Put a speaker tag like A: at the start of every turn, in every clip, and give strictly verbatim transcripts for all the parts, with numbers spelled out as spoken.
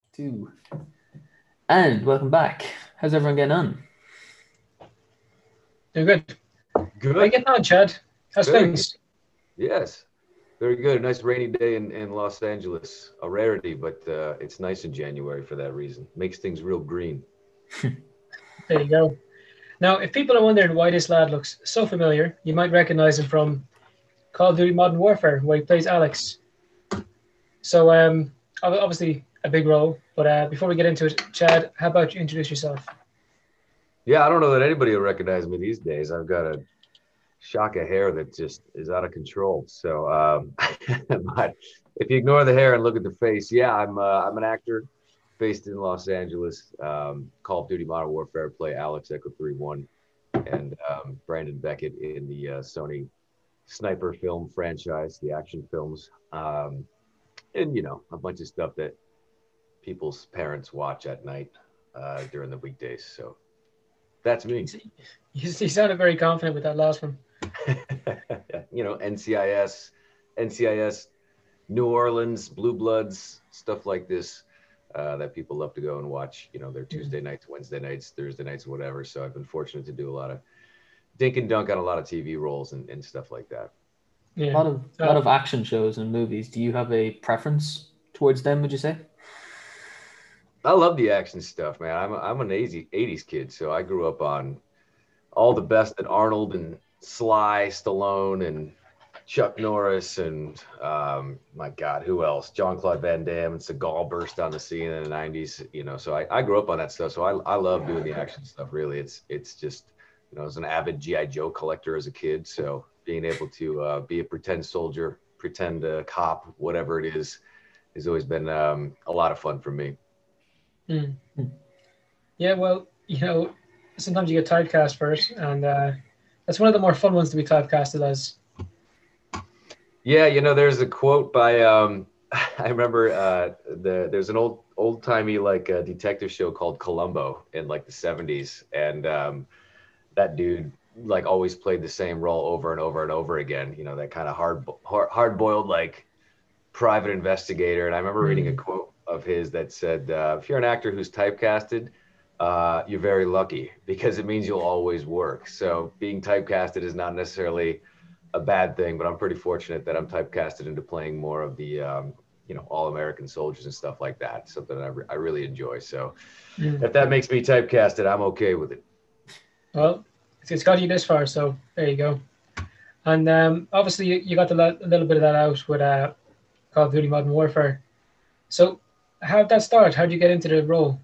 A: Two. And welcome back. How's everyone getting on?
B: Doing good. How you
C: Good.
B: getting on, Chad? How's
C: Very good.
B: things?
C: Yes. Very good. A nice rainy day in, in Los Angeles. A rarity, but uh, it's nice in January for that reason. Makes things real green.
B: There you go. Now, if people are wondering why this lad looks so familiar, you might recognize him from Call of Duty Modern Warfare, where he plays Alex. So, um, ob- obviously a big role. But uh, before we get into it, Chad, how about you introduce yourself?
C: Yeah, I don't know that anybody will recognize me these days. I've got a shock of hair that just is out of control. So, um, but if you ignore the hair and look at the face, yeah, I'm uh, I'm an actor based in Los Angeles. Um, Call of Duty Modern Warfare, play Alex Echo three one, and um, Brandon Beckett in the uh, Sony sniper film franchise, the action films, um, and you know a bunch of stuff that people's parents watch at night uh, during the weekdays. So that's
B: You,
C: me.
B: s- you s- you sounded very confident with that last one.
C: you know, N C I S, N C I S, New Orleans, Blue Bloods, stuff like this. Uh, that people love to go and watch, you know, their
B: Mm.
C: Tuesday nights, Wednesday nights, Thursday nights, whatever. So I've been fortunate to do a lot of dink and dunk on a lot of T V roles and, and stuff like that.
A: A
B: Yeah.
A: lot of lot
B: Uh,
A: of action shows and movies. Do you have a preference towards them, would you say?
C: I love the action stuff, man. I'm a, I'm an eighties eighties kid, so I grew up on all the best that Arnold and Sly Stallone and Chuck Norris and um, my God, who else? John Claude Van Damme and Seagal burst on the scene in the nineties. You know, so I, I grew up on that stuff. So I, I love doing the action stuff. Really, it's it's just you know, I was an avid G I Joe collector as a kid. So being able to uh, be a pretend soldier, pretend uh, cop, whatever it is, has always been um, a lot of fun for me.
B: mm.
A: Hmm.
B: Yeah, well, you know, sometimes you get typecast first, and uh, that's one of the more fun ones to be typecasted as.
C: Yeah, you know, there's a quote by um I remember uh the there's an old old timey like uh, detective show called Columbo in like the seventies, and um that dude like always played the same role over and over and over again, you know, that kind of hard hard hard boiled like private investigator. And I remember reading a
B: Mm.
C: quote of his that said, uh, if you're an actor who's typecasted, uh, you're very lucky because it means you'll always work. So being typecasted is not necessarily a bad thing, but I'm pretty fortunate that I'm typecasted into playing more of the, um, you know, all American soldiers and stuff like that. Something I, re- I really enjoy. So
B: Mm.
C: if that makes me typecasted, I'm okay with it.
B: Well, it's, it's got you this far, so there you go. And um, obviously, you, you got the, a little bit of that out with uh, Call of Duty Modern Warfare. So, how did that start? How did you get into the role?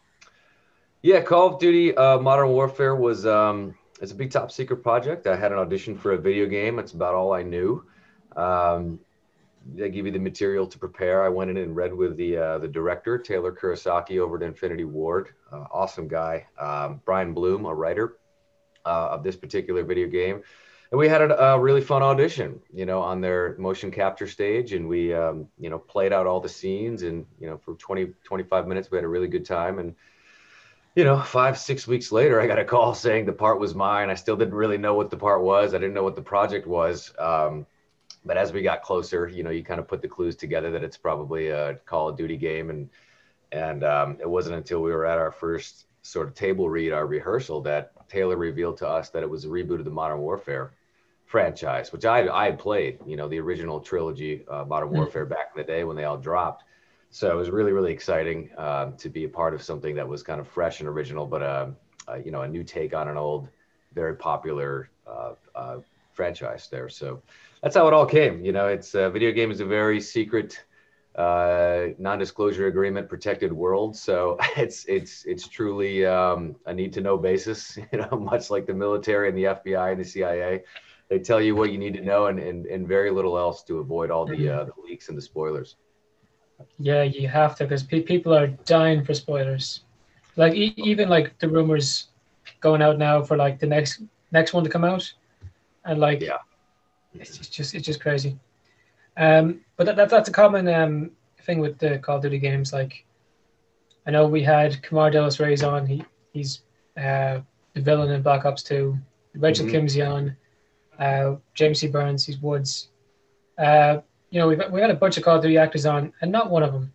C: Yeah, Call of Duty uh, Modern Warfare was um, it's a big top secret project. I had an audition for a video game. That's about all I knew. Um, they give you the material to prepare. I went in and read with the uh, the director, Taylor Kurosaki, over at Infinity Ward. Uh, awesome guy. Um, Brian Bloom, a writer uh, of this particular video game. And we had a, a really fun audition, you know, on their motion capture stage. And we, um, you know, played out all the scenes. And, you know, for twenty twenty five minutes, we had a really good time. And, you know, five, six weeks later, I got a call saying the part was mine. I still didn't really know what the part was. I didn't know what the project was. Um, but as we got closer, you know, you kind of put the clues together that it's probably a Call of Duty game. And and um, it wasn't until we were at our first sort of table read, our rehearsal, that Taylor revealed to us that it was a reboot of the Modern Warfare franchise, which I I had played, you know, the original trilogy, uh, Modern
B: Mm.
C: Warfare back in the day when they all dropped. So it was really really exciting uh, to be a part of something that was kind of fresh and original, but uh, uh, you know, a new take on an old, very popular uh, uh, franchise there. So that's how it all came. You know, it's uh, video game is a very secret uh, non-disclosure agreement protected world. So it's it's it's truly um, a need to know basis. You know, much like the military and the F B I and the C I A, they tell you what you need to know and and, and very little else to avoid all the
B: Mm.
C: uh, the leaks and the spoilers.
B: Yeah, you have to because pe- people are dying for spoilers. Like e- even like the rumors going out now for like the next next one to come out, and like
C: Yeah.
B: it's just just- it's just crazy. Um, but that, that that's a common um thing with the Call of Duty games. Like I know we had Kamar Dellis Reyes on. He he's uh, the villain in Black Ops Two. Rachel
C: Hmm.
B: Kim's on. Uh, James C. Burns. He's Woods. Uh, you know we've we've had a bunch of Call of Duty actors on, and not one of them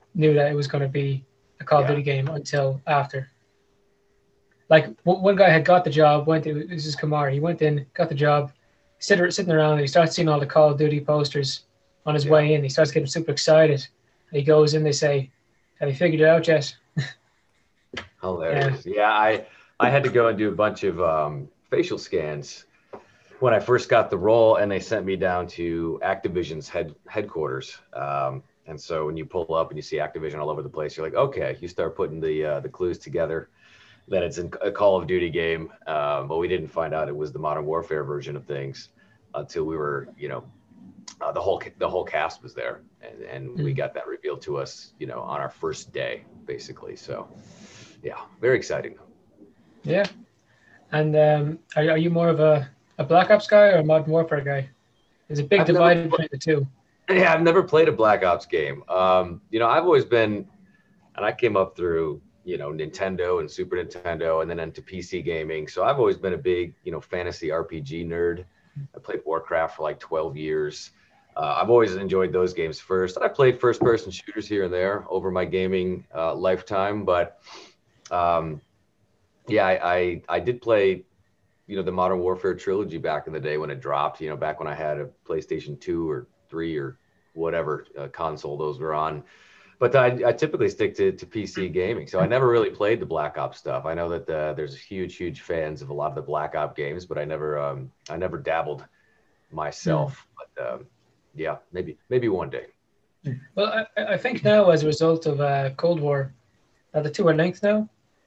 B: knew that it was going to be a Call of
C: Yeah.
B: Duty game until after. Like w- one guy had got the job, went to this is Kamar. He went in, got the job, sit, sitting around, and he starts seeing all the Call of Duty posters on his
C: Yeah.
B: way in. He starts getting super excited. And he goes in. They say, "Have you figured it out yet?"
C: Hilarious. Yeah, I I had to go and do a bunch of um, facial scans when I first got the role, and they sent me down to Activision's head headquarters. Um, and so when you pull up and you see Activision all over the place, you're like, okay, you start putting the uh, the clues together that it's a Call of Duty game. Um, but we didn't find out it was the Modern Warfare version of things until we were, you know, uh, the whole the whole cast was there, and, and mm. we got that revealed to us, you know, on our first day, basically. So, yeah, very exciting.
B: Yeah. And um, are, are you more of a, a Black Ops guy or a Modern Warfare guy? There's a big
C: I've
B: divide
C: never,
B: between the two.
C: Yeah, I've never played a Black Ops game. Um, you know, I've always been, and I came up through, you know, Nintendo and Super Nintendo and then into P C gaming. So I've always been a big, you know, fantasy R P G nerd. I played Warcraft for like twelve years. Uh, I've always enjoyed those games first. I played first person shooters here and there over my gaming uh, lifetime. But um, yeah, I, I, I did play, you know, the Modern Warfare trilogy back in the day when it dropped, you know, back when I had a PlayStation two or three or whatever uh, console those were on. But I, I typically stick to, to P C gaming. So I never really played the Black Ops stuff. I know that uh, there's huge, huge fans of a lot of the Black Ops games, but I never um, I never dabbled myself. Mm. But um, yeah, maybe maybe one day.
B: Well, I, I think now as a result of uh, Cold War, uh, the two are linked now.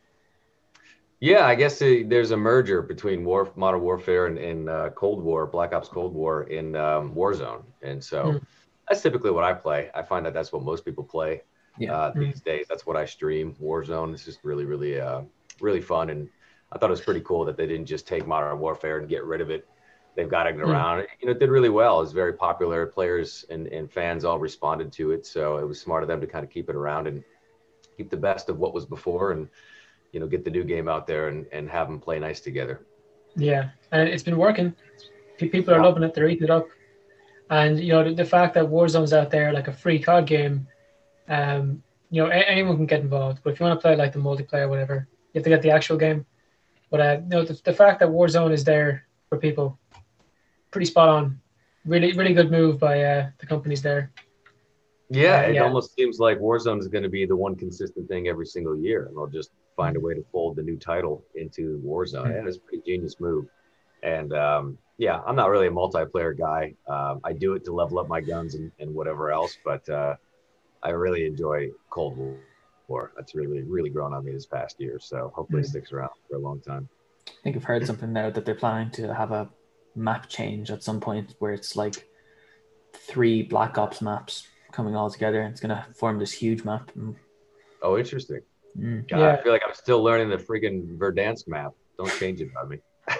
C: Yeah, I guess it, there's a merger between War, Modern Warfare and, and uh, Cold War, Black Ops Cold War in um, Warzone. And so mm. that's typically what I play. I find that that's what most people play yeah. uh, these mm. days. That's what I stream. Warzone is just really, really, uh, really fun. And I thought it was pretty cool that they didn't just take Modern Warfare and get rid of it. They've got it around. Mm. You know, it did really well. It was very popular. Players and, and fans all responded to it. So it was smart of them to kind of keep it around and keep the best of what was before and, you know, get the new game out there and, and have them play nice together.
B: Yeah, and it's been working. People are yeah. loving it. They're eating it up. And, you know, the, the fact that Warzone's out there, like a free C O D game, um, you know, a- anyone can get involved. But if you want to play like the multiplayer or whatever, you have to get the actual game. But, uh, you know, the, the fact that Warzone is there for people, pretty spot on. Really, really good move by uh, the companies there.
C: Yeah,
B: uh,
C: it
B: yeah.
C: almost seems like Warzone is going to be the one consistent thing every single year. And they'll just find a way to fold the new title into Warzone. Mm-hmm. And it's a pretty genius move. And um, yeah, I'm not really a multiplayer guy. Um, I do it to level up my guns and, and whatever else, but uh, I really enjoy Cold War. That's really, really grown on me this past year. So hopefully mm-hmm. it sticks around for a long time.
A: I think I've heard something now that they're planning to have a map change at some point where it's like three Black Ops maps coming all together. It's going to form this huge map.
C: Oh, interesting.
A: Mm.
C: God,
B: yeah.
C: I feel like I'm still learning the freaking Verdansk map. Don't change it on me.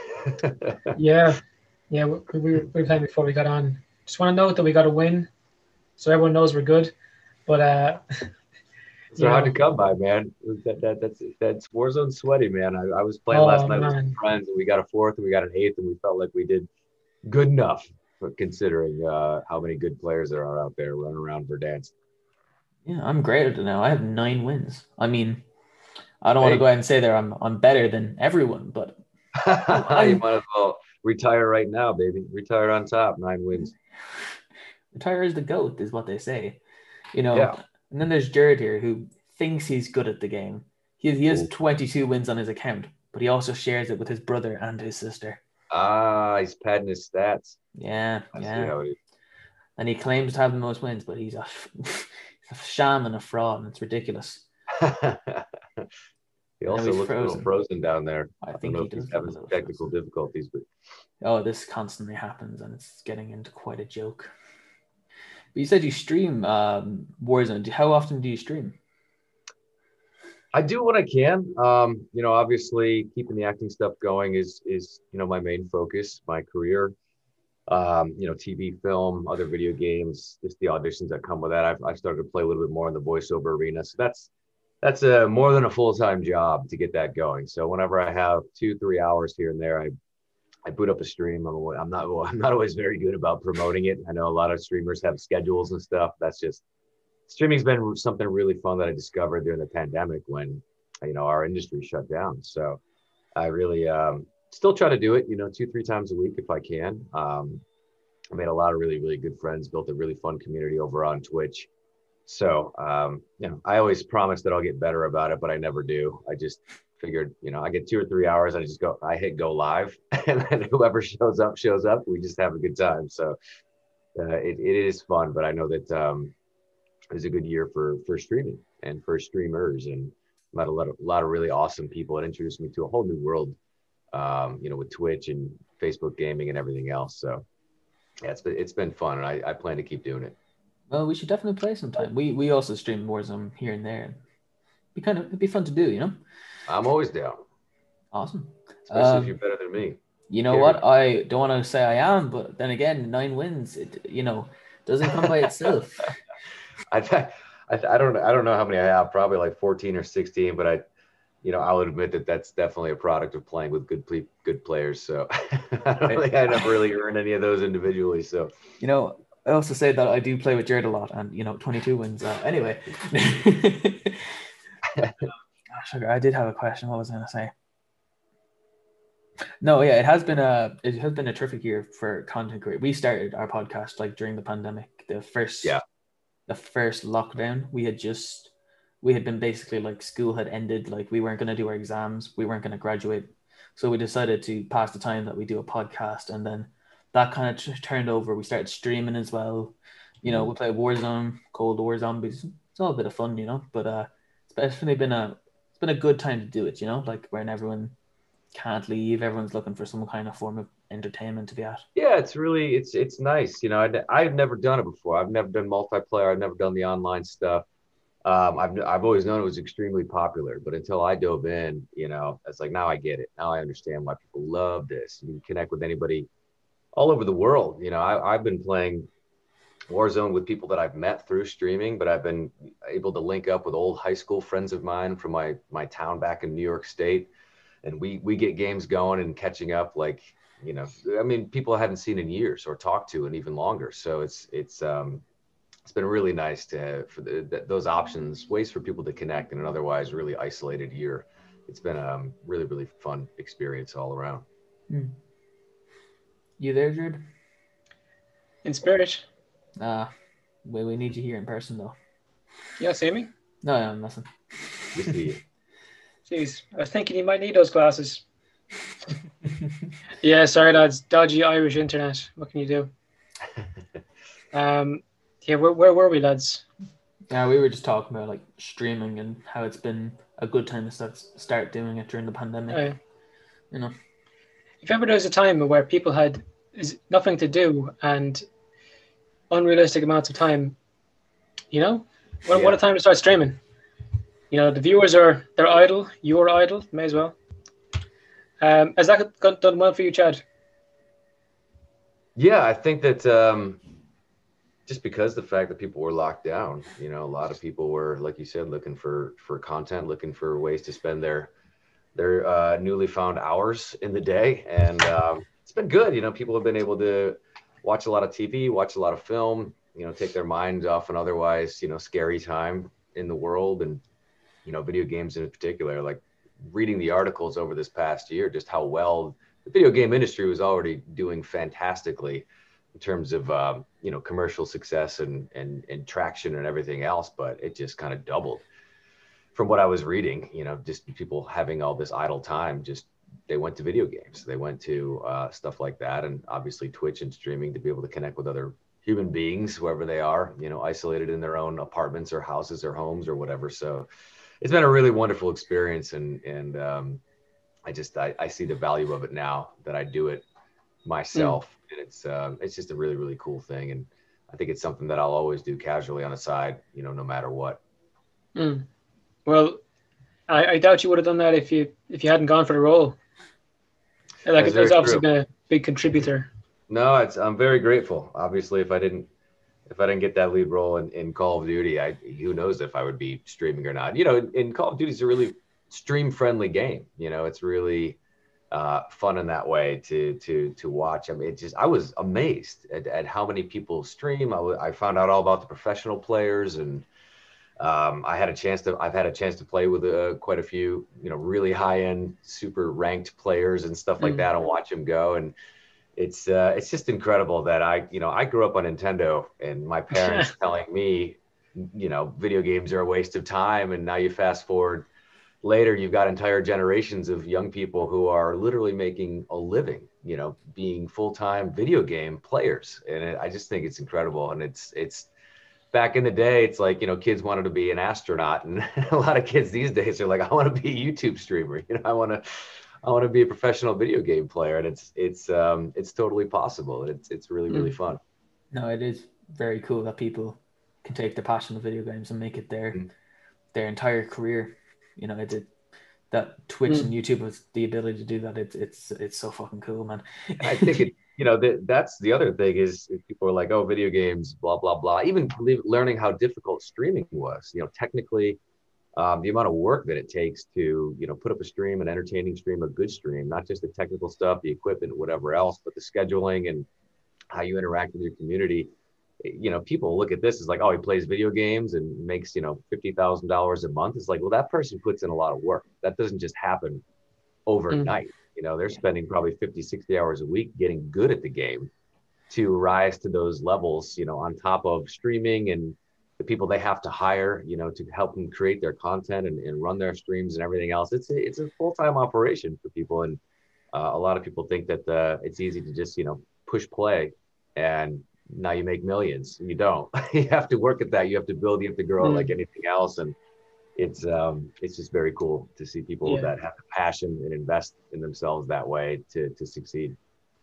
B: yeah. Yeah, we, we, we were playing before we got on. Just want to note that we got a win, so everyone knows we're good. But uh,
C: it's hard to come by, man. That, that, that's that's Warzone sweaty, man. I, I was playing
B: oh,
C: last night
B: man.
C: with some friends, and we got a fourth, and we got an eighth, and we felt like we did good enough, for considering uh, how many good players there are out there running around Verdansk.
A: Yeah, I'm great at it now. I have nine wins. I mean, I don't
C: hey.
A: want to go ahead and say there I'm I'm better than everyone, but
C: you might as well retire right now, baby. Retire on top, nine wins.
A: Retire as the GOAT is what they say. You know,
C: yeah.
A: And then there's Jared here who thinks he's good at the game. He has, he has
C: Ooh.
A: twenty-two wins on his account, but he also shares it with his brother and his sister.
C: Ah, he's padding his stats.
A: Yeah,
C: I
A: yeah.
C: see how it is.
A: And he claims to have the most wins, but he's a, he's a sham and a fraud, and it's ridiculous.
C: He also looks frozen. a little frozen down there.
A: I,
C: I
A: think
C: don't know
A: he
C: if he's
A: does
C: having technical
A: frozen.
C: difficulties, but
A: oh, this constantly happens, and it's getting into quite a joke. But you said you stream um, Warzone. How often do you stream?
C: I do what I can. Um, you know, obviously, keeping the acting stuff going is is you know my main focus, my career. Um, you know, T V, film, other video games, just the auditions that come with that. I've I've started to play a little bit more in the voiceover arena, so that's. That's a more than a full-time job to get that going. So whenever I have two, three hours here and there, I, I boot up a stream. I'm, I'm not, I'm not always very good about promoting it. I know a lot of streamers have schedules and stuff. That's just streaming's been something really fun that I discovered during the pandemic when, you know, our industry shut down. So I really um, still try to do it, you know, two, three times a week if I can. Um, I made a lot of really, really good friends, built a really fun community over on Twitch. So, um, you know, I always promise that I'll get better about it, but I never do. I just figured, you know, I get two or three hours. I just go, I hit go live, and then whoever shows up, shows up. We just have a good time. So uh, it, it is fun, but I know that um, it was a good year for, for streaming and for streamers, and met a lot of, a lot of really awesome people. It introduced me to a whole new world, um, you know, with Twitch and Facebook gaming and everything else. So yeah, it's been, it's been fun, and I, I plan to keep doing it.
A: Well, we should definitely play sometime. We we also stream Warzone here and there. Be kind of it'd be fun to do, you know.
C: I'm always down.
A: Awesome.
C: Especially
A: Um,
C: if you're better than me.
A: You know
C: Carry.
A: what? I don't want to say I am, but then again, nine wins, it you know doesn't come by itself.
C: I, I I don't I don't know how many I have. Probably like fourteen or sixteen, but I, you know, I would admit that that's definitely a product of playing with good ple- good players. So I don't think I never really earned any of those individually. So
A: you know. I also say that I do play with Jared a lot, and you know, twenty-two wins. Uh, anyway, Sugar, I did have a question. What was I going to say? No, yeah, it has been a it has been a terrific year for content creation. We started our podcast like during the pandemic, the first
C: yeah,
A: the first lockdown. We had just we had been basically like school had ended, like we weren't going to do our exams, we weren't going to graduate, so we decided to pass the time that we do a podcast, and then that kind of t- turned over. We started streaming as well. You know, we play Warzone, Cold War Zombies. It's all a bit of fun, you know. But uh, it's definitely been a it's been a good time to do it, you know. Like when everyone can't leave, everyone's looking for some kind of form of entertainment to be at.
C: yeah, it's really it's it's nice. You know, I I've never done it before. I've never done multiplayer. I've never done the online stuff. Um, I've I've always known it was extremely popular, but until I dove in, you know, it's like now I get it. Now I understand why people love this. You can connect with anybody all over the world. You know, I, I've been playing Warzone with people that I've met through streaming, but I've been able to link up with old high school friends of mine from my my town back in New York State, and we we get games going and catching up. Like, you know, I mean, people I haven't seen in years or talked to in even longer. So it's it's um it's been really nice to have for the, the, those options, ways for people to connect in an otherwise really isolated year. It's been a um, really really fun experience all around.
A: Hmm. You there, Jared?
B: In spirit.
A: Uh, we, we need you here in person, though.
B: Yeah, see me?
A: No, no, nothing.
C: We see you.
B: Jeez, I was thinking you might need those glasses. Yeah, sorry, lads. Dodgy Irish internet. What can you do? um, yeah, where, where were we, lads?
A: Yeah, we were just talking about like streaming and how it's been a good time to start, start doing it during the pandemic.
B: Uh,
A: You know.
B: if ever there was a time where people had is nothing to do and unrealistic amounts of time, you know, what,
C: Yeah.
B: what a time to start streaming. You know, the viewers are they're idle. You're idle. May as well. Um, has that got- done well for you, Chad?
C: Yeah, I think that um, just because the fact that people were locked down, you know, a lot of people were, like you said, looking for for content, looking for ways to spend their their uh, newly found hours in the day, and um, it's been good. You know, people have been able to watch a lot of T V, watch a lot of film, you know, take their minds off an otherwise, you know, scary time in the world, and you know, video games in particular. Like reading the articles over this past year, just how well the video game industry was already doing fantastically in terms of um, you know, commercial success and, and and traction and everything else, but it just kind of doubled from what I was reading. You know, just people having all this idle time, just they went to video games, they went to uh, stuff like that, and obviously Twitch and streaming to be able to connect with other human beings wherever they are, you know, isolated in their own apartments or houses or homes or whatever. So it's been a really wonderful experience, and and um, I just I, I see the value of it now that I do it myself, mm. and it's um, it's just a really really cool thing, and I think it's something that I'll always do casually on the side, you know, no matter what.
B: Mm. Well, I, I doubt you would have done that if you if you hadn't gone for the role. Like it's obviously true. Been a big contributor.
C: No, it's I'm very grateful. Obviously, if I didn't if I didn't get that lead role in, in Call of Duty, I who knows if I would be streaming or not. You know, in, in Call of Duty, it's a really stream friendly game. You know, it's really uh, fun in that way to to to watch. I mean, it just I was amazed at, at how many people stream. I, w- I found out all about the professional players, and um, I had a chance to I've had a chance to play with uh, quite a few, you know, really high end, super ranked players and stuff like
B: Mm.
C: that, and watch them go. And it's uh, it's just incredible that I you know I grew up on Nintendo, and my parents telling me, you know, video games are a waste of time, and now you fast forward later, you've got entire generations of young people who are literally making a living, you know, being full-time video game players. And it, I just think it's incredible. And it's, it's back in the day, it's like, you know, kids wanted to be an astronaut, and a lot of kids these days are like, I want to be a YouTube streamer. You know, I want to, I want to be a professional video game player. And it's, it's, um, it's totally possible. It's, it's really, really
B: Mm.
C: fun.
A: No, it is very cool that people can take their passion of video games and make it their
C: Mm.
A: their entire career. You know, it, it that Twitch
B: Mm.
A: and YouTube has the ability to do that. It's it's it's so fucking cool, man.
C: I think it, you know, that that's the other thing is if people are like, oh, video games, blah, blah, blah. Even learning how difficult streaming was, you know, technically, um, the amount of work that it takes to, you know, put up a stream, an entertaining stream, a good stream, not just the technical stuff, the equipment, whatever else, but the scheduling and how you interact with your community. You know, people look at this as like, oh, he plays video games and makes, you know, fifty thousand dollars a month. It's like, well, that person puts in a lot of work. That doesn't just happen overnight. You know, they're spending probably fifty, sixty hours a week getting good at the game to rise to those levels, you know, on top of streaming and the people they have to hire, you know, to help them create their content and, and run their streams and everything else. It's a, it's a full-time operation for people. And uh, a lot of people think that uh, it's easy to just, you know, push play and now you make millions. You don't. You have to work at that. You have to build, you have to grow
B: Mm.
C: like anything else. And it's um it's just very cool to see people
B: Yeah.
C: that have the passion and invest in themselves that way to to succeed.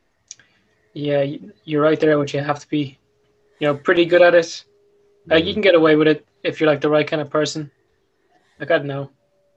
B: Yeah, y- you're right there, which you have to be, you know, pretty good at it. Like you
C: Mhm.
B: can get away with it if you're like the right kind of person. Like I don't know.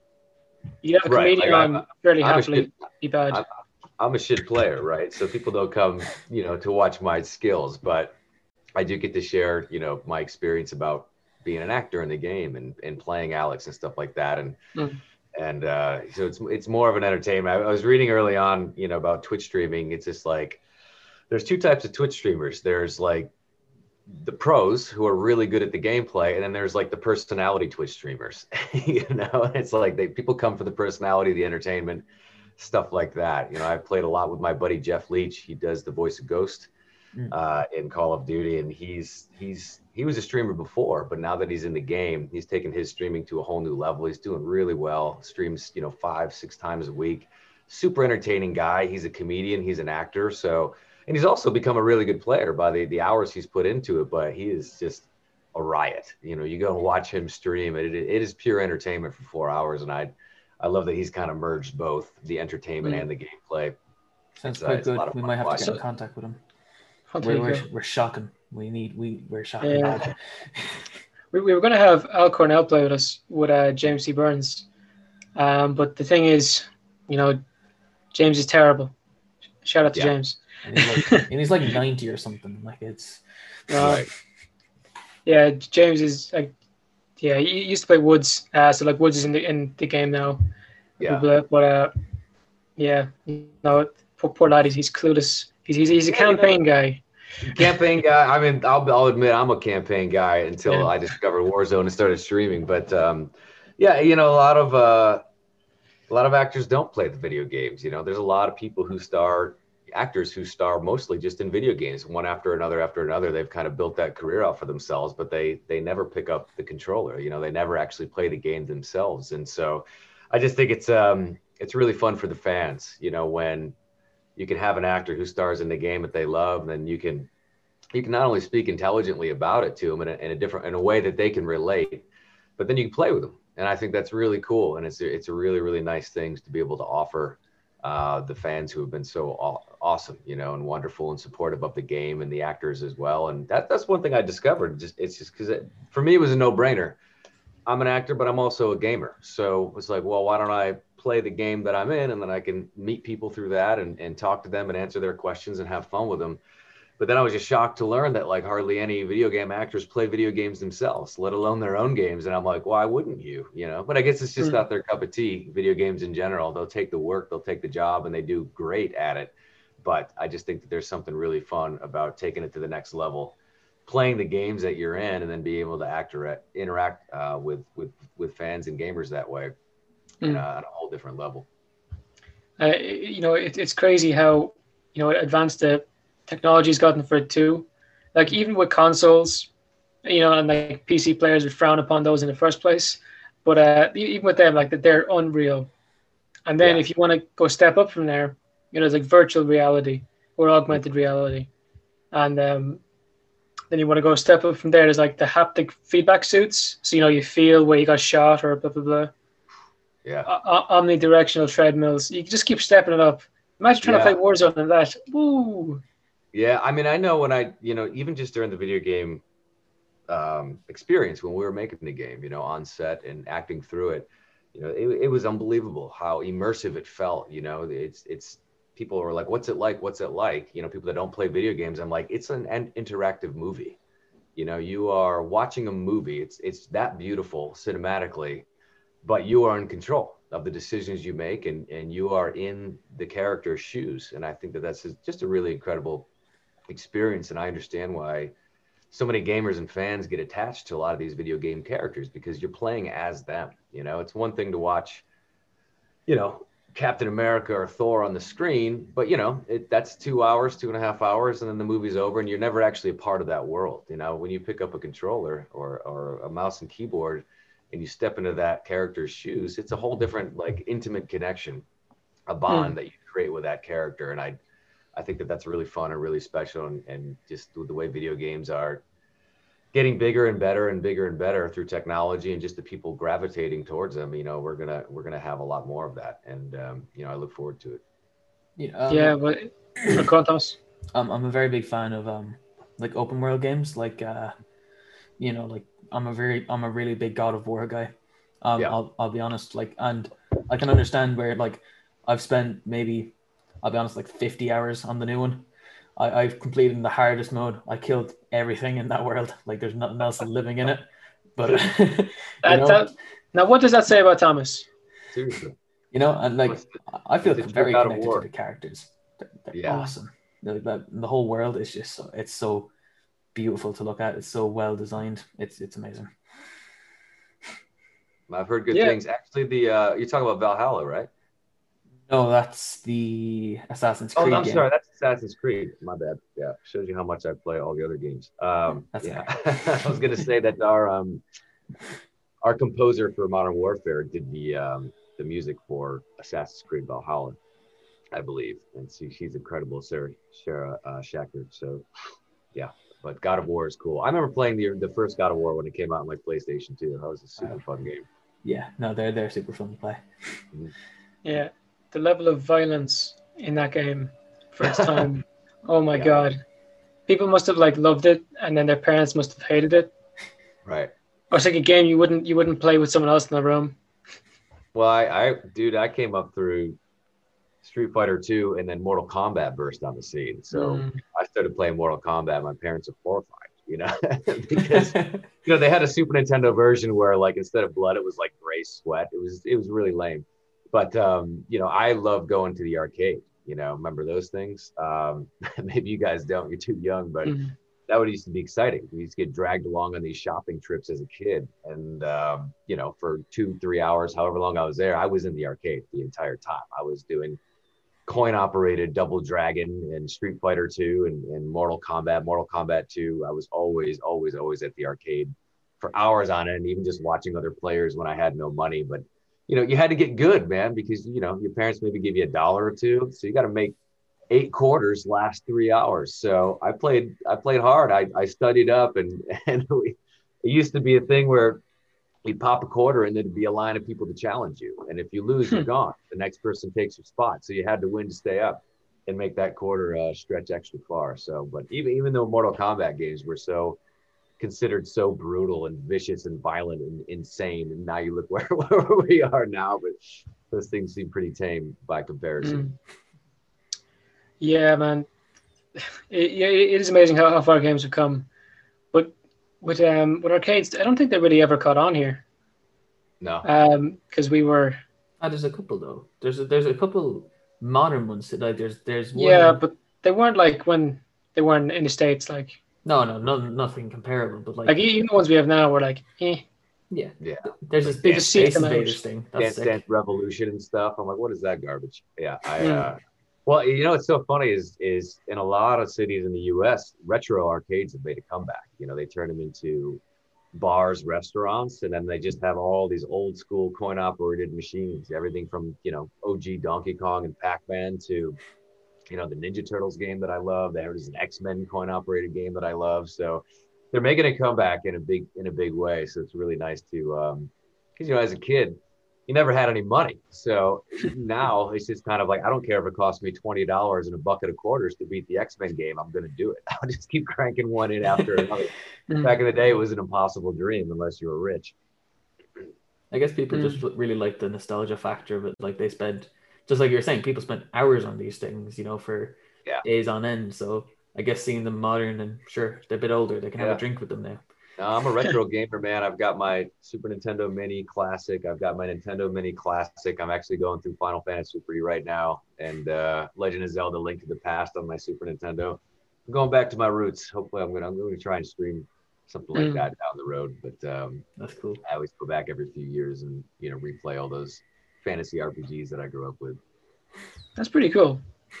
B: You have a
C: Right,
B: comedian
C: like, I'm-
B: on fairly
C: I'm a
B: happily
C: shit-
B: be bad.
C: I'm- I'm a shit player, right? So people don't come, you know, to watch my skills, but I do get to share, you know, my experience about being an actor in the game and, and playing Alex and stuff like that. And
B: Mm.
C: and uh, so it's it's more of an entertainment. I, I was reading early on, you know, about Twitch streaming. It's just like there's two types of Twitch streamers. There's like the pros who are really good at the gameplay, and then there's like the personality Twitch streamers. You know, it's like they people come for the personality, the entertainment, stuff like that. You know, I've played a lot with my buddy Jeff Leach. He does the voice of Ghost
A: Mm.
C: uh, in Call of Duty, and he's he's he was a streamer before, but now that he's in the game, he's taken his streaming to a whole new level. He's doing really well. Streams, you know, five six times a week. Super entertaining guy. He's a comedian. He's an actor. So, and he's also become a really good player by the the hours he's put into it. But he is just a riot. You know, you go and watch him stream. It it is pure entertainment for four hours, and I I love that he's kind of merged both the entertainment
B: Mm.
C: and the gameplay.
A: Sounds
C: It's, uh,
A: quite
C: it's a
A: good.
C: lot of
A: We
C: fun
A: might
C: to
A: have to
C: watch.
A: get in contact with him.
B: Oh, there
A: We're,
B: you
A: we're,
B: go.
A: we're shocking. We need we we're shocking.
B: Yeah.
A: bad.
B: We, we were going to have Al Cornell play with us with uh, James C. Burns, um, but the thing is, you know, James is terrible. Shout out to
C: Yeah.
B: James.
A: And he's like and he's like ninety or something. Like it's
B: Uh,
C: Right.
B: Yeah, James is like, yeah, he used to play Woods. Uh, so like Woods is in the in the game now.
C: Yeah.
B: But, but uh, yeah, no, poor, poor lad, he's, he's clueless. He's he's, he's a
C: Yeah, you know-
B: campaign guy.
C: Campaign guy. I mean, I'll, I'll admit I'm a campaign guy until
B: Yeah.
C: I discovered Warzone and started streaming. But um, yeah, you know, a lot of uh, a lot of actors don't play the video games. You know, there's a lot of people who star actors who star mostly just in video games, one after another after another. They've kind of built that career out for themselves, but they they never pick up the controller. You know, they never actually play the game themselves. And so, I just think it's um it's really fun for the fans. You know, when you can have an actor who stars in the game that they love, and then you can you can not only speak intelligently about it to them in a, in a different in a way that they can relate, but then you can play with them. And I think that's really cool, and it's a, it's a really really nice thing to be able to offer uh, the fans who have been so aw- awesome, you know, and wonderful and supportive of the game and the actors as well. And that that's one thing I discovered. Just it's just because it, for me it was a no brainer. I'm an actor, but I'm also a gamer. So it's like, well, why don't I play the game that I'm in, and then I can meet people through that and, and talk to them and answer their questions and have fun with them. But But then I was just shocked to learn that like hardly any video game actors play video games themselves, let alone their own games. And I'm like, why wouldn't you? You know, but I guess it's just
B: Mm.
C: not their cup of tea. Video games in general, they'll take the work, they'll take the job, and they do great at it. But I just think that there's something really fun about taking it to the next level, playing the games that you're in, and then be able to act or interact uh, with with with fans and gamers that way,
B: Mm.
C: and, uh, on a whole different level.
B: Uh, you know, it, it's crazy how, you know, advanced the technology's gotten for it too. Like even with consoles, you know, and like P C players would frown upon those in the first place. But uh, e- even with them, like that, they're unreal. And then
C: Yeah.
B: if you want to go step up from there, you know, there's like virtual reality or augmented reality, and um, then you want to go step up from there. There's like the haptic feedback suits, so you know you feel where you got shot or blah blah blah.
C: Yeah.
B: O- omnidirectional treadmills. You can just keep stepping it up. Imagine trying
C: Yeah.
B: to play Warzone and that. Woo!
C: Yeah, I mean, I know when I, you know, even just during the video game um, experience when we were making the game, you know, on set and acting through it, you know, it, it was unbelievable how immersive it felt. You know, it's it's people were like, "What's it like? What's it like?" You know, people that don't play video games. I'm like, it's an, an interactive movie. You know, you are watching a movie. It's it's that beautiful cinematically, but you are in control of the decisions you make, and and you are in the character's shoes. And I think that that's just a really incredible experience. And I understand why so many gamers and fans get attached to a lot of these video game characters, because you're playing as them. You know, it's one thing to watch, you know, Captain America or Thor on the screen, but you know, it, that's two hours, two and a half hours, and then the movie's over, and you're never actually a part of that world. You know, when you pick up a controller or or a mouse and keyboard, and you step into that character's shoes, it's a whole different, like, intimate connection, a bond
B: Mm.
C: that you create with that character. And I, I think that that's really fun and really special, and, and just the way video games are getting bigger and better and bigger and better through technology and just the people gravitating towards them. You know, we're gonna we're gonna have a lot more of that, and um, you know, I look forward to it.
A: Yeah, um,
B: Yeah, but go on, Thomas.
A: um, I'm a very big fan of um like open world games. Like uh, you know, like I'm a very I'm a really big God of War guy. Um,
C: Yeah.
A: I'll I'll be honest. Like, and I can understand where, like, I've spent maybe, I'll be honest, like fifty hours on the new one. I, I've completed the hardest mode. I killed everything in that world. Like, there's nothing else living in it. But you
B: That,
A: know,
B: that, now, what does that say about Thomas?
C: Seriously.
A: you know, and like
C: It's the-
A: I feel
C: it's a true
A: very
C: God of
A: connected
C: War.
A: to the characters. They're, they're
C: Yeah.
A: awesome. Like that, the whole world is just so, it's so beautiful to look at. It's so well designed. It's it's amazing.
C: I've heard good
B: Yeah.
C: things. Actually, the uh, you're talking about Valhalla, right?
A: No, that's the Assassin's
C: Oh,
A: Creed
C: I'm
A: game.
C: sorry, that's Assassin's Creed. My bad. Yeah, shows you how much I play all the other games. Um,
A: That's
C: yeah, I was gonna say that our um, our composer for Modern Warfare did the um, the music for Assassin's Creed Valhalla, I believe, and she, she's incredible, Sarah Sarah uh, Shacker. So, yeah, but God of War is cool. I remember playing the the first God of War when it came out on like PlayStation two. That was a super fun game.
A: Yeah, no, they're they're super fun to play.
B: Yeah, the level of violence in that game for its time. Oh my
C: Yeah.
B: God, people must have like loved it, and then their parents must have hated it.
C: Right.
B: Or it's like a game you wouldn't you wouldn't play with someone else in the room.
C: Well, I, I dude, I came up through Street Fighter two, and then Mortal Kombat burst on the scene. So
B: Mm.
C: I started playing Mortal Kombat. My parents are horrified, you know, because you know they had a Super Nintendo version where, like, instead of blood, it was like gray sweat. It was it was really lame. But um, you know, I love going to the arcade. You know, remember those things? Um, maybe you guys don't. You're too young, but
B: Mhm.
C: that would used to be exciting. We used to get dragged along on these shopping trips as a kid, and um, you know, for two, three hours, however long I was there, I was in the arcade the entire time. I was doing coin-operated Double Dragon and Street Fighter two and, and Mortal Kombat, Mortal Kombat two. I was always, always, always at the arcade for hours on it, and even just watching other players when I had no money. But you know, you had to get good, man, because you know your parents maybe give you a dollar or two, so you got to make eight quarters last three hours. So I played, I played hard. I, I studied up, and and we, it used to be a thing where you'd pop a quarter and there'd be a line of people to challenge you. And if you lose, you're gone. The next person takes your spot. So you had to win to stay up and make that quarter uh, stretch extra far. So, but even, even though Mortal Kombat games were so considered so brutal and vicious and violent and insane, and now you look where, where we are now, but those things seem pretty tame by comparison.
B: Mm. Yeah, man. it, yeah, it is amazing how, how far games have come. But with um with arcades, I don't think they really ever caught on here.
C: No.
B: Um, because we were.
A: Ah, there's a couple though. There's a, there's a couple modern ones. That, like there's there's one.
B: Yeah, but they weren't like when they weren't in the States. Like
A: No, no, no, nothing comparable. But like,
B: like even the ones we have now, were like, eh.
A: yeah,
C: Yeah.
A: there's this
B: They
A: big
B: just seek
A: Space
B: them out.
A: Invaders thing. That's
C: Dance
A: sick.
C: Dance Revolution and stuff. I'm like, what is that garbage? Yeah, I.
B: Mm.
C: Uh, well, you know, what's so funny is is in a lot of cities in the U S, retro arcades have made a comeback. You know, they turn them into bars, restaurants, and then they just have all these old school coin operated machines. Everything from you know O G Donkey Kong and Pac-Man to you know the Ninja Turtles game that I love. There's an X-Men coin operated game that I love. So they're making a comeback in a big in a big way. So it's really nice to um, because you know as a kid you never had any money. So now it's just kind of like, I don't care if it costs me twenty dollars and a bucket of quarters to beat the X-Men game. I'm going to do it. I'll just keep cranking one in after another. Back in the day, it was an impossible dream unless you were rich.
A: I guess people
B: Mm.
A: just really like the nostalgia factor of it. Like they spend, just like you were saying, people spend hours on these things, you know, for
C: Yeah.
A: days on end. So I guess seeing them modern and sure, they're a bit older, they can have
C: Yeah.
A: a drink with them now.
C: No, I'm a retro gamer, man. I've got my Super Nintendo Mini Classic. I've got my Nintendo Mini Classic. I'm actually going through Final Fantasy three right now, and uh, Legend of Zelda: Link to the Past on my Super Nintendo. I'm going back to my roots. Hopefully, I'm gonna I'm going to try and stream something like
B: Mm.
C: that down the road. But um,
A: That's cool.
C: I always go back every few years and you know replay all those fantasy R P Gs that I grew up with.
B: That's pretty cool.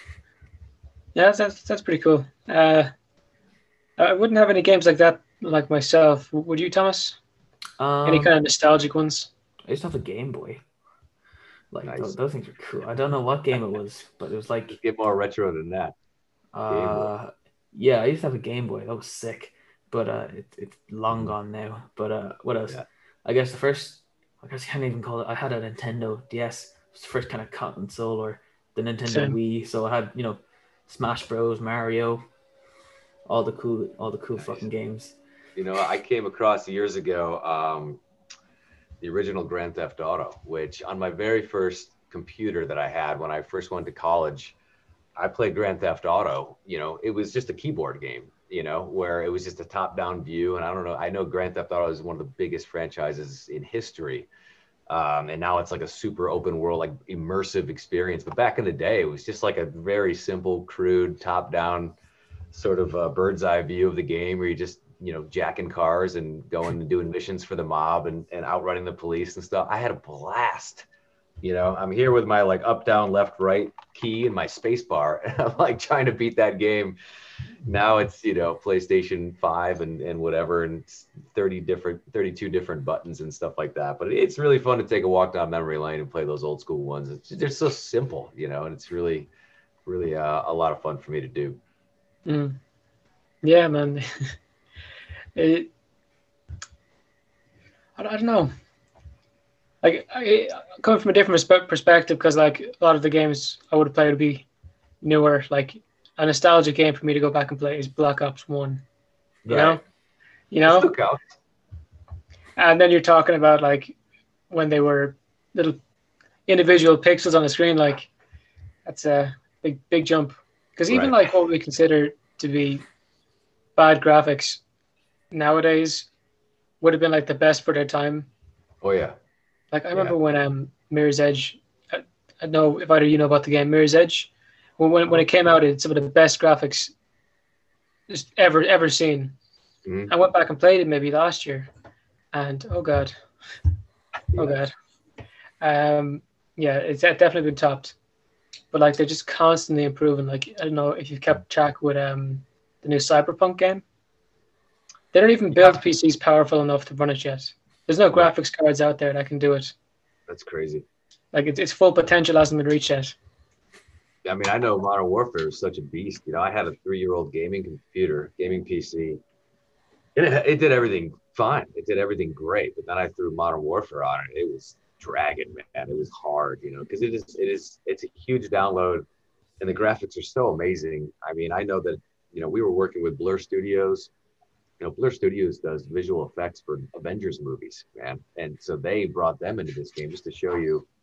B: Yeah, that's that's, that's pretty cool. Uh, I wouldn't have any games like that like myself. Would you, Thomas?
A: Um,
B: Any kind of nostalgic ones?
A: I used to have a Game Boy. Like
C: Nice.
A: those, those things are cool. I don't know what game it was, but it was like,
C: Get more retro than that.
A: uh, yeah, I used to have a Game Boy. That was sick, but uh, it, it's long
C: Mhm.
A: gone now. But uh, what else?
C: Yeah.
A: I guess the first, I guess I can't even call it. I had a Nintendo D S. It was the first kind of console, or the Nintendo
B: Same.
A: Wii. So I had, you know, Smash Bros, Mario, all the cool, all the cool
C: Nice.
A: fucking games.
C: You know, I came across years ago um, the original Grand Theft Auto, which on my very first computer that I had when I first went to college, I played Grand Theft Auto. You know, it was just a keyboard game, you know, where it was just a top-down view. And I don't know, I know Grand Theft Auto is one of the biggest franchises in history. Um, and now it's like a super open world, like immersive experience. But back in the day, it was just like a very simple, crude, top-down sort of a bird's eye view of the game where you just, you know, jacking cars and going and doing missions for the mob and, and outrunning the police and stuff. I had a blast. You know, I'm here with my like up, down, left, right key and my space bar. And I'm like trying to beat that game. Now it's, you know, PlayStation five and, and whatever, and thirty different, thirty-two different buttons and stuff like that. But it's really fun to take a walk down memory lane and play those old school ones. It's, they're so simple, you know, and it's really, really uh, a lot of fun for me to do.
B: Mm. Yeah, man. it, I, I don't know. Like, I, coming from a different perspe- perspective, because like a lot of the games I would have played would be newer. Like a nostalgic game for me to go back and play is Black Ops One. You know, you know.
C: Still counts.
B: And then you're talking about like when they were little individual pixels on the screen. Like that's a big, big jump. Because even
C: Right.
B: like what we consider to be bad graphics nowadays would have been like the best for their time.
C: Oh yeah.
B: Like I
C: Yeah.
B: remember when um Mirror's Edge, I, I don't know if either you know about the game Mirror's Edge. When when, when it came out, it's some of the best graphics just ever ever seen.
C: Mhm.
B: I went back and played it maybe last year, and oh god, oh
C: Yeah.
B: god, um yeah, it's definitely been topped. But like they're just constantly improving. Like I don't know if you've kept track with um the new Cyberpunk game. They don't even build P Cs powerful enough to run it yet. There's no
C: Right.
B: graphics cards out there that can do it.
C: That's crazy.
B: Like it's, its full potential hasn't been reached yet.
C: I mean, I know Modern Warfare is such a beast. You know, I had a three-year-old gaming computer, gaming P C, and it, it did everything fine. It did everything great. But then I threw Modern Warfare on it. It was dragging, man. It was hard, you know, because it is, it is, it's a huge download, and the graphics are so amazing. I mean, I know that, you know, we were working with Blur Studios. You know, Blur Studios does visual effects for Avengers movies, man, and so they brought them into this game just to show you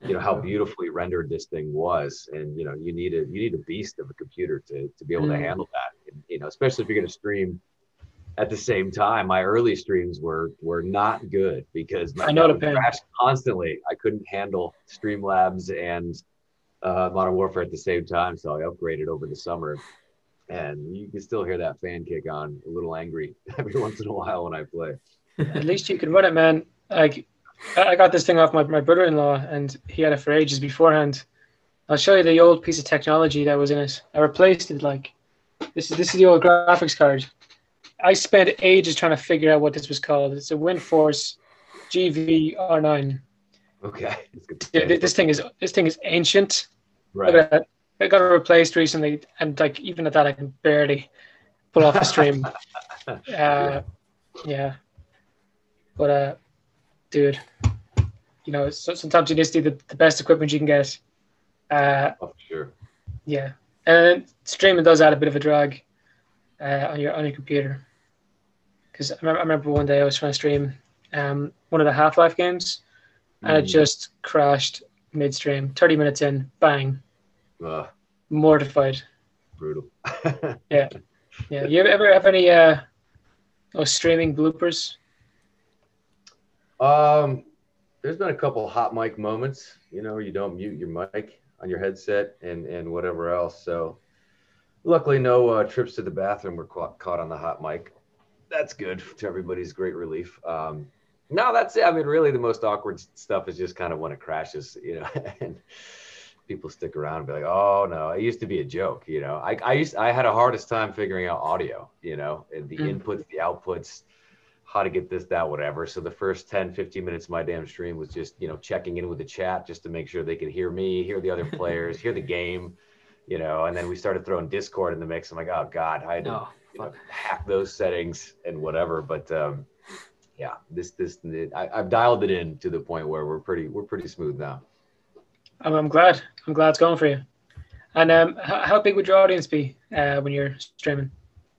C: you know, how beautifully rendered this thing was. And, you know, you need a, you need a beast of a computer to, to be able to
B: Mm.
C: handle that. And, you know, especially if you're going to stream at the same time. My early streams were, were not good because my
B: I know
C: net
B: the
C: would
B: pain.
C: crash constantly. I couldn't handle Streamlabs and uh, Modern Warfare at the same time. So I upgraded over the summer, and you can still hear that fan kick on, a little angry every once in a while when I play.
B: At least you can run it, man. Like, I got this thing off my, my brother-in-law, and he had it for ages beforehand. I'll show you the old piece of technology that was in it. I replaced it. Like, this is this is the old graphics card. I spent ages trying to figure out what this was called. It's a WindForce G V R nine.
C: Okay.
B: Yeah, this thing is this thing is ancient.
C: Right.
B: Look at that. I got it replaced recently, and like even at that, I can barely pull off a stream. uh, yeah. yeah, but uh, dude, you know, so, sometimes you just need the, the best equipment you can get. Uh,
C: oh, for sure.
B: Yeah, and streaming does add a bit of a drag uh, on your on your computer. Because I remember, I remember one day I was trying to stream um, one of the Half-Life games, and mm. it just crashed midstream. Thirty minutes in, bang.
C: Uh,
B: Mortified.
C: Brutal.
B: yeah, yeah. You ever have any uh, oh, streaming bloopers?
C: Um, there's been a couple hot mic moments. You know, you don't mute your mic on your headset and and whatever else. So, luckily, no uh, trips to the bathroom were caught caught on the hot mic. That's good to everybody's great relief. Um, no, that's it. I mean, really, the most awkward stuff is just kind of when it crashes, you know, and people stick around and be like, "Oh no, it used to be a joke," you know. I I used I had a hardest time figuring out audio, you know, and the mm. inputs, the outputs, how to get this, that, whatever. So the first ten, fifteen minutes of my damn stream was just, you know, checking in with the chat just to make sure they could hear me, hear the other players, hear the game, you know. And then we started throwing Discord in the mix. I'm like, oh God, I had to
A: oh,
C: you know, hack those settings and whatever. But um, yeah, this this I, I've dialed it in to the point where we're pretty we're pretty smooth now.
B: I'm, I'm glad. I'm glad it's going for you. And um, how, how big would your audience be uh, when you're streaming?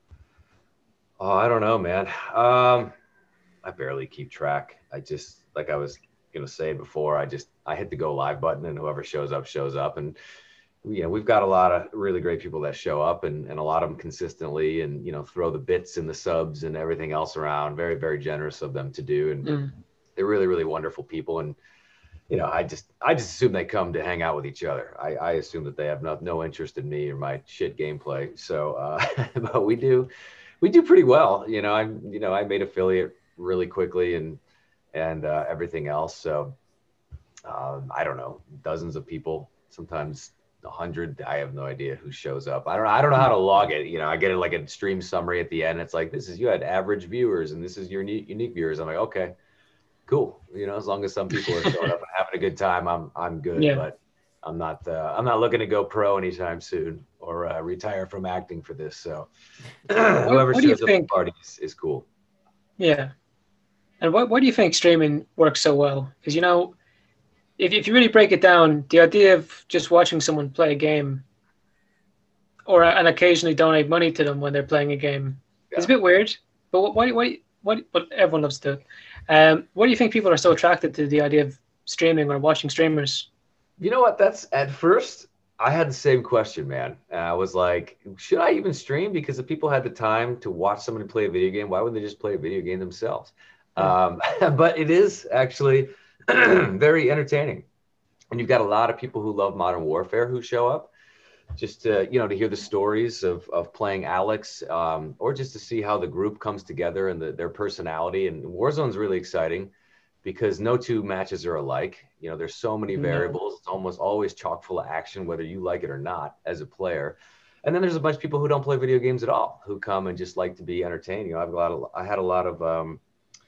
C: Oh, I don't know, man. Um, I barely keep track. I just, like I was going to say before, I just, I hit the go live button and whoever shows up, shows up. And, you know, we've got a lot of really great people that show up and, and a lot of them consistently and, you know, throw the bits and the subs and everything else around. Very, very generous of them to do. And mm. they're really, really wonderful people. And, you know, I just, I just assume they come to hang out with each other. I, I assume that they have no, no interest in me or my shit gameplay. So, uh, but we do, we do pretty well. You know, I'm, you know, I made affiliate really quickly and, and uh, everything else. So um, I don't know, dozens of people, sometimes a hundred. I have no idea who shows up. I don't know. I don't know how to log it. You know, I get it like a stream summary at the end. It's like, this is, you had average viewers and this is your unique, unique viewers. I'm like, okay, cool. You know, as long as some people are showing up and having a good time, I'm, I'm good.
B: Yeah.
C: But I'm not, uh, I'm not looking to go pro anytime soon or uh, retire from acting for this. So whoever
B: what
C: shows up
B: think?
C: at parties is cool.
B: Yeah. And what, why do you think streaming works so well? Because, you know, if, if you really break it down, the idea of just watching someone play a game or and occasionally donate money to them when they're playing a game yeah. is a bit weird. But why, why, why, but everyone loves to do it. Um, why do you think people are so attracted to the idea of streaming or watching streamers?
C: You know what? That's at first I had the same question, man. And I was like, should I even stream? Because if people had the time to watch somebody play a video game, why wouldn't they just play a video game themselves? Um, but it is actually very entertaining. And you've got a lot of people who love Modern Warfare who show up just to, you know, to hear the stories of, of playing Alex um, or just to see how the group comes together and the, their personality. And Warzone's really exciting because no two matches are alike. You know, there's so many variables. No. It's almost always chock full of action, whether you like it or not as a player. And then there's a bunch of people who don't play video games at all, who come and just like to be entertained. You know, I've got a lot of, I had a lot of, um,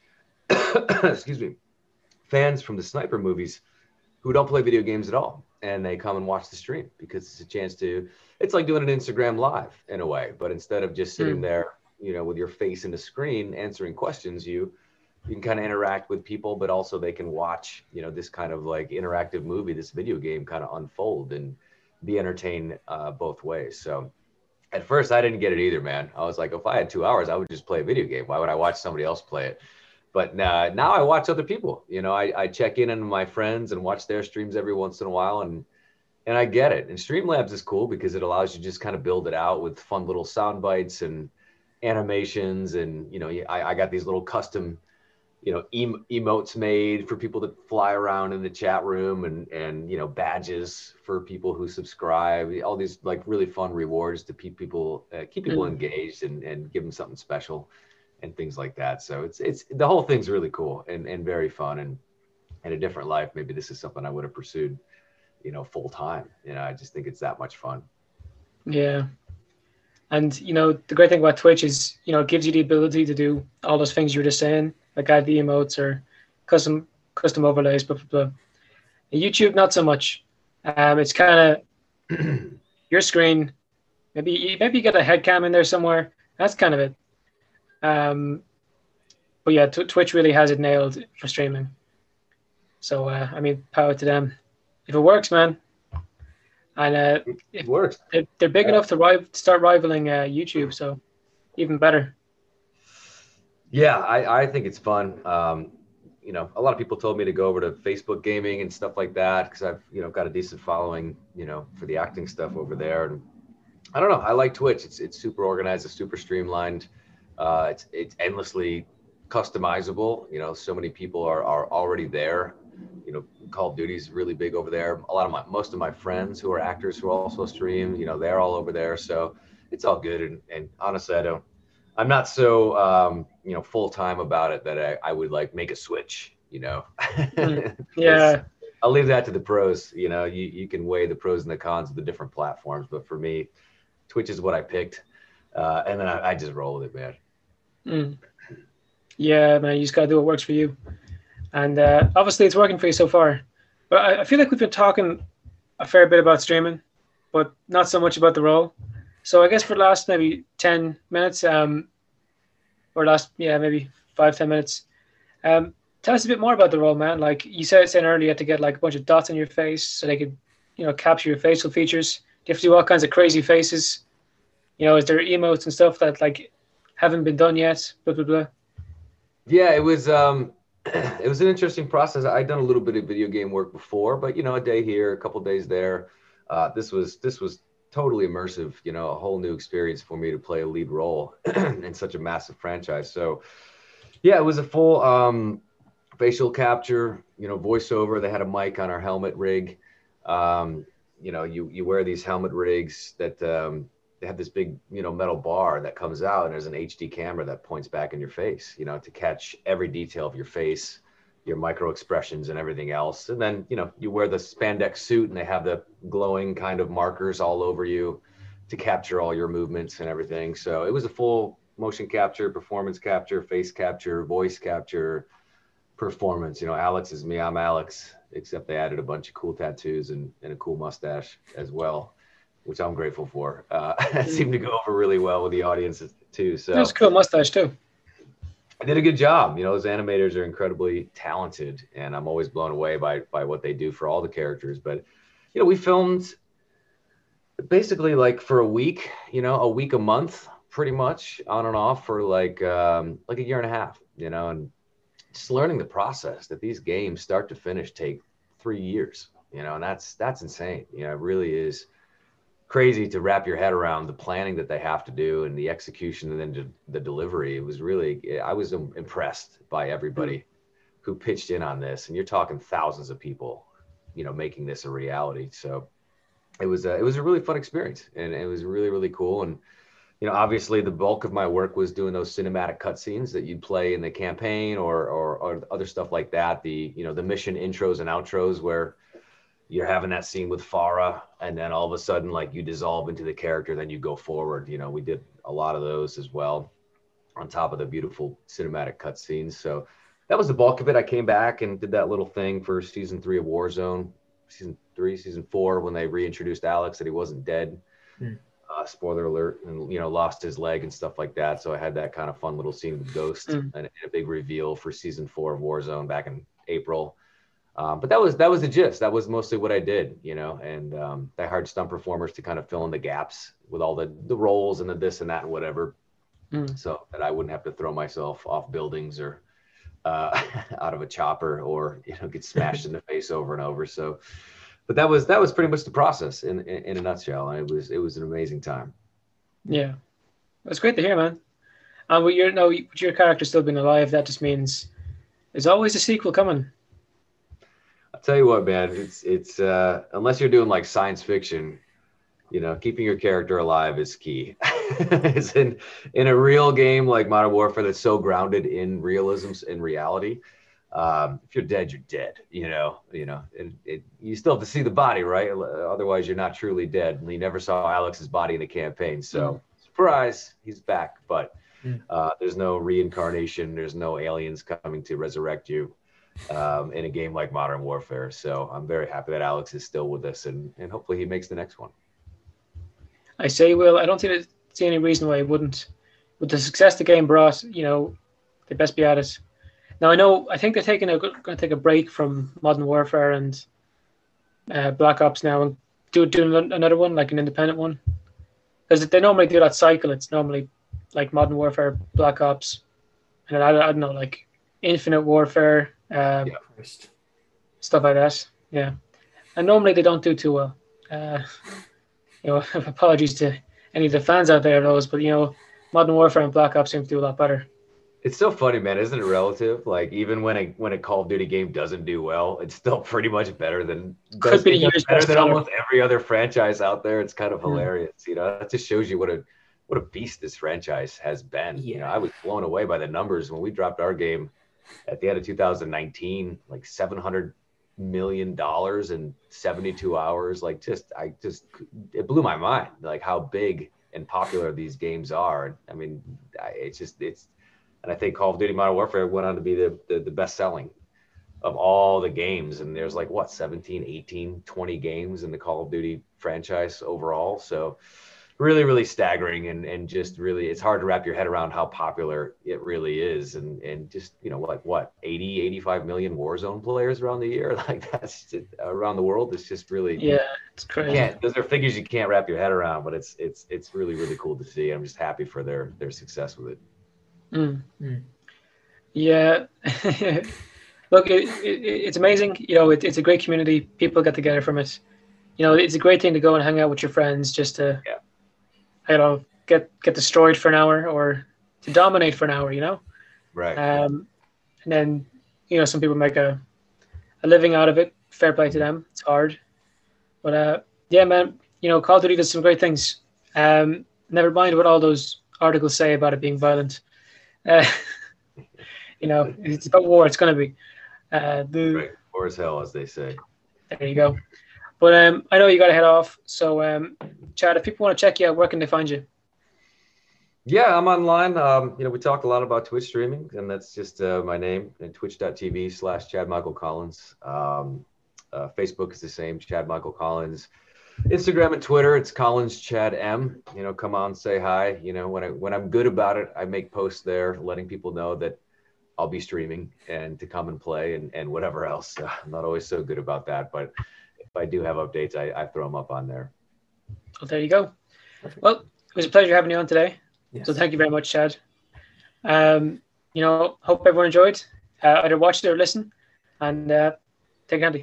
C: excuse me, fans from the Sniper movies who don't play video games at all. And they come and watch the stream because it's a chance to, it's like doing an Instagram live in a way, but instead of just sitting mm. there, you know, with your face in the screen, answering questions, you, you can kind of interact with people, but also they can watch, you know, this kind of like interactive movie, this video game kind of unfold and be entertained uh, both ways. So at first I didn't get it either, man. I was like, if I had two hours, I would just play a video game. Why would I watch somebody else play it? but uh, now I watch other people. You know, I, I check in on my friends and watch their streams every once in a while, and and I get it. And Streamlabs is cool because it allows you to just kind of build it out with fun little sound bites and animations, and you know, I, I got these little custom, you know, em- emotes made for people that fly around in the chat room, and and you know, badges for people who subscribe. All these like really fun rewards to keep people uh, keep people mm. engaged and and give them something special and things like that. So it's it's the whole thing's really cool and and very fun, and in a different life, maybe this is something I would have pursued, you know, full time. You know, I just think it's that much fun.
B: Yeah. And, you know, the great thing about Twitch is, you know, it gives you the ability to do all those things you were just saying, like add the emotes or custom custom overlays, blah, blah, blah. YouTube, not so much. Um, it's kind of your screen. Maybe, maybe you get a head cam in there somewhere. That's kind of it. Um, but yeah, t- Twitch really has it nailed for streaming. So, uh, I mean, power to them. If it works, man. And uh,
C: it works.
B: They're, they're big yeah. enough to ri- start rivaling uh, YouTube, so even better.
C: Yeah, I, I think it's fun. Um, you know, a lot of people told me to go over to Facebook gaming and stuff like that because I've, you know, got a decent following, you know, for the acting stuff over there. And I don't know, I like Twitch. It's it's super organized, it's super streamlined. Uh, it's it's endlessly customizable. You know, so many people are are already there. You know, Call of Duty is really big over there. A lot of my, most of my friends who are actors who also stream, you know, they're all over there. So it's all good. And, and honestly, I don't, I'm not so, um, you know, full time about it that I, I would like make a switch, you know.
B: Yeah.
C: I'll leave that to the pros. You know, you, you can weigh the pros and the cons of the different platforms. But for me, Twitch is what I picked. Uh, and then I, I just roll with it, man.
B: Mm. Yeah, man, you just got to do what works for you. And uh, obviously it's working for you so far. But I, I feel like we've been talking a fair bit about streaming, but not so much about the role. So I guess for the last maybe ten minutes, um, or last, yeah, maybe five, ten minutes, um, tell us a bit more about the role, man. Like you said, saying earlier, you had to get like a bunch of dots on your face so they could, you know, capture your facial features. You have to do all kinds of crazy faces. You know, is there emotes and stuff that like haven't been done yet? Blah, blah, blah.
C: Yeah, it was... Um... It was an interesting process. I'd done a little bit of video game work before, but you know, a day here, a couple days there. Uh, this was this was totally immersive. You know, a whole new experience for me to play a lead role in such a massive franchise. So, yeah, it was a full um, facial capture. You know, voiceover. They had a mic on our helmet rig. Um, you know, you you wear these helmet rigs that. Um, They have this big, you know, metal bar that comes out, and there's an H D camera that points back in your face, you know, to catch every detail of your face, your micro expressions and everything else. And then, you know, you wear the spandex suit and they have the glowing kind of markers all over you to capture all your movements and everything. So it was a full motion capture, performance capture, face capture, voice capture, performance. You know, Alex is me, I'm Alex, except they added a bunch of cool tattoos and, and a cool mustache as well, which I'm grateful for. Uh, it seemed to go over really well with the audience too. So
B: that's a cool mustache too.
C: I did a good job. You know, those animators are incredibly talented, and I'm always blown away by by what they do for all the characters. But you know, we filmed basically like for a week. You know, a week a month, pretty much on and off for like um, like a year and a half. You know, and just learning the process that these games start to finish take three years. You know, and that's that's insane. You know, it really is crazy to wrap your head around the planning that they have to do and the execution and then de- the delivery. It was really, I was impressed by everybody who pitched in on this. And you're talking thousands of people, you know, making this a reality. So it was a, it was a really fun experience, and it was really, really cool. And, you know, obviously the bulk of my work was doing those cinematic cutscenes that you'd play in the campaign or, or, or other stuff like that. The, you know, the mission intros and outros where you're having that scene with Farah, and then all of a sudden, like, you dissolve into the character, then you go forward. You know, we did a lot of those as well, on top of the beautiful cinematic cutscenes. So that was the bulk of it. I came back and did that little thing for season three of Warzone, season three, season four, when they reintroduced Alex, that he wasn't dead. Mm. Uh, spoiler alert, and, you know, lost his leg and stuff like that. So I had that kind of fun little scene with Ghost mm. and, and a big reveal for season four of Warzone back in April. Um, but that was that was the gist. That was mostly what I did, you know, and um, I hired stunt performers to kind of fill in the gaps with all the, the roles and the this and that and whatever, mm. so that I wouldn't have to throw myself off buildings or uh, out of a chopper, or you know, get smashed in the face over and over. So, but that was that was pretty much the process in in, in a nutshell, and it was it was an amazing time.
B: Yeah, it's great to hear, man. And with your no, with your character still being alive, that just means there's always a sequel coming.
C: I'll tell you what, man, it's it's uh, unless you're doing like science fiction, you know, keeping your character alive is key. It's in in a real game like Modern Warfare that's so grounded in realisms in reality. Um, if you're dead, you're dead. You know, you know, it, it, you still have to see the body, right? Otherwise, you're not truly dead. And you never saw Alex's body in the campaign, so mm. surprise, he's back. But uh, there's no reincarnation. There's no aliens coming to resurrect you um, in a game like Modern Warfare. So I'm very happy that Alex is still with us, and and hopefully he makes the next one.
B: I say, Will, I don't see, see any reason why he wouldn't. With the success the game brought, you know, they best be at it. Now, I know, I think they're taking a, going to take a break from Modern Warfare and uh, Black Ops now and do, do another one, like an independent one. Because they normally do that cycle. It's normally like Modern Warfare, Black Ops, and then, I, I don't know, like Infinite Warfare, uh, yeah, stuff like that. Yeah. And normally they don't do too well. Uh, You know, apologies to any of the fans out there of those, but you know, Modern Warfare and Black Ops seem to do a lot better.
C: It's so funny, man, isn't it relative? Like even when a when a Call of Duty game doesn't do well, it's still pretty much better than
B: could be years
C: better than almost every other franchise out there. It's kind of hilarious, mm. you know. It just shows you what a what a beast this franchise has been. Yeah. You know, I was blown away by the numbers when we dropped our game at the end of two thousand nineteen, like seven hundred million dollars in seventy-two hours. Like just I just it blew my mind, like how big and popular these games are. I mean, I, it's just it's and I think Call of Duty Modern Warfare went on to be the, the the best selling of all the games, and there's like what seventeen, eighteen, twenty games in the Call of Duty franchise overall. So really, really staggering, and and just really, it's hard to wrap your head around how popular it really is, and and just, you know, like what, eighty, eighty-five million Warzone players around the year, like that's just, around the world. It's just really,
B: yeah, it's crazy.
C: Can't, those are figures you can't wrap your head around, but it's it's it's really, really cool to see. I'm just happy for their their success with it.
B: Mm. Mm. Yeah. Look, it, it, it's amazing. You know, it, it's a great community. People get together from it. You know, it's a great thing to go and hang out with your friends, just to,
C: yeah.
B: I don't know, get get destroyed for an hour or to dominate for an hour, you know?
C: Right.
B: Um, and then, you know, some people make a, a living out of it. Fair play to them. It's hard. But, uh, yeah, man, you know, Call of Duty does some great things. Um, never mind what all those articles say about it being violent. Uh, you know, it's about war. It's going to be. Uh, the,
C: right. War as hell, as they say.
B: There you go. But um, I know you got to head off. So, um, Chad, if people want to check you out, where can they find you?
C: Yeah, I'm online. Um, you know, we talk a lot about Twitch streaming, and that's just uh, my name, and twitch.tv slash Chad Michael Collins. Um, uh, Facebook is the same, Chad Michael Collins. Instagram and Twitter, it's Collins Chad M. You know, come on, say hi. You know, when I when I'm good about it, I make posts there, letting people know that I'll be streaming and to come and play, and and whatever else. Uh, I'm not always so good about that, but if I do have updates, I, I throw them up on there.
B: Well, there you go. Perfect. Well, it was a pleasure having you on today.
A: Yes.
B: So thank you very much, Chad. Um, you know, hope everyone enjoyed. Uh, either watch it or listen, and uh, take it handy.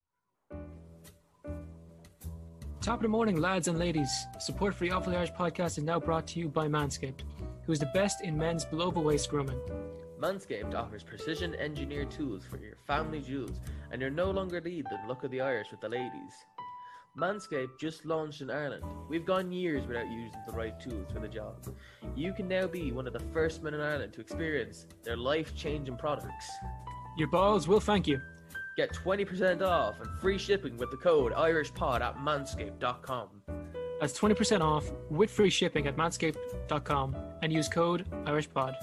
B: Top of the morning, lads and ladies. Support for the Awfully Irish podcast is now brought to you by Manscaped, who is the best in men's below-the-waist grooming.
D: Manscaped offers precision engineered tools for your family jewels, and you're no longer need the look of the Irish with the ladies. Manscaped just launched in Ireland. We've gone years without using the right tools for the job. You can now be one of the first men in Ireland to experience their life-changing products.
B: Your balls will thank you.
D: Get twenty percent off and free shipping with the code IrishPod at manscaped dot com.
B: That's twenty percent off with free shipping at manscaped dot com and use code IrishPod.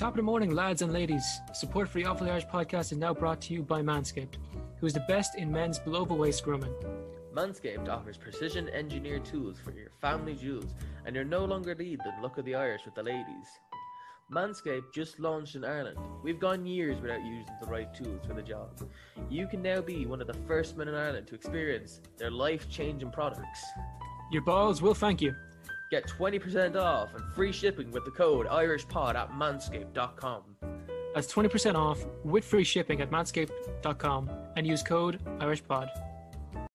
B: Top of the morning, lads and ladies. Support for the Awfully Irish podcast is now brought to you by Manscaped, who is the best in men's below-the-waist grooming.
D: Manscaped offers precision engineered tools for your family jewels, and you're no longer need the look of the Irish with the ladies. Manscaped just launched in Ireland. We've gone years without using the right tools for the job. You can now be one of the first men in Ireland to experience their life-changing products.
B: Your balls will thank you.
D: Get twenty percent off and free shipping with the code IrishPod at manscaped dot com.
B: That's twenty percent off with free shipping at manscaped dot com and use code IrishPod.